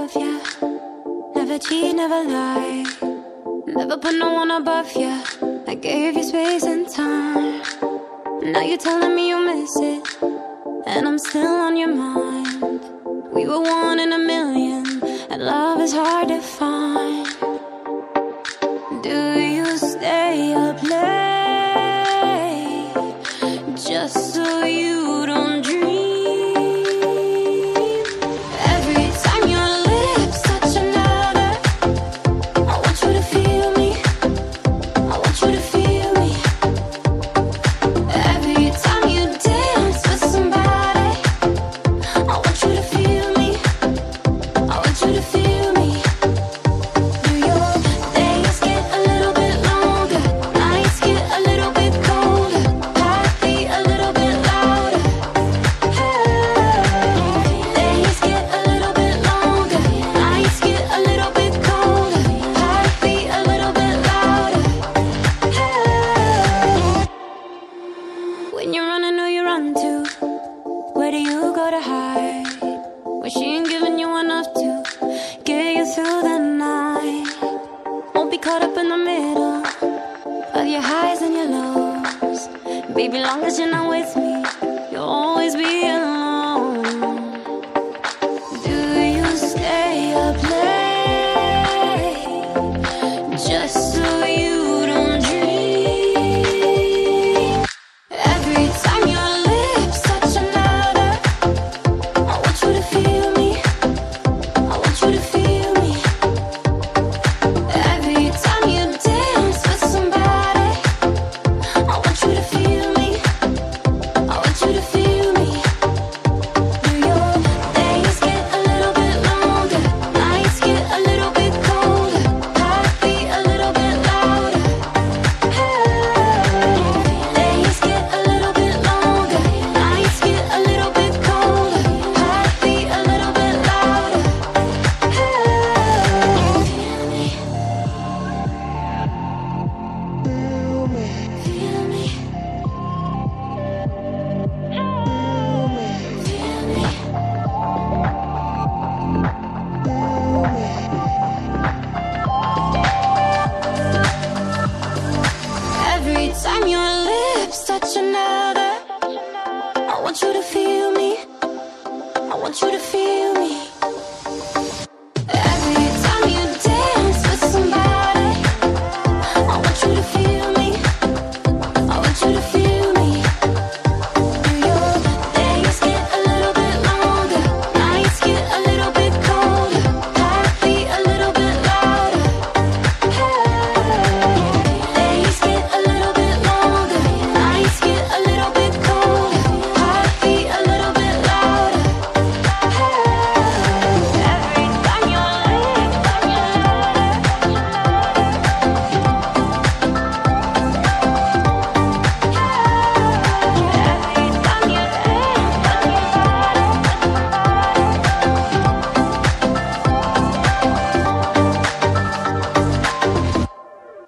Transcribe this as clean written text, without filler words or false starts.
love ya. Never cheat, never lie. Never put no one above ya. I gave you space and time. Now you're telling me you miss it, and I'm still on your mind. We were one in a million, and love is hard to find. Do you stay up late just so you don't dream? Every time your lips touch another, I want you to feel me. I want you to feel me. Every time you dance with somebody, I want you to feel me. I want you to feel me. Do your days get a little bit longer? Nights get a little bit colder. Heartbeat a little bit louder. Days get a little bit longer. Nights get a little bit colder. Heartbeat a little bit louder. When you're running, who you run to? Where do you go to hide? When she ain't giving you enough to get you through the night. Won't be caught up in the middle of your highs and your lows. Baby, long as you're not with me, you'll always be alone.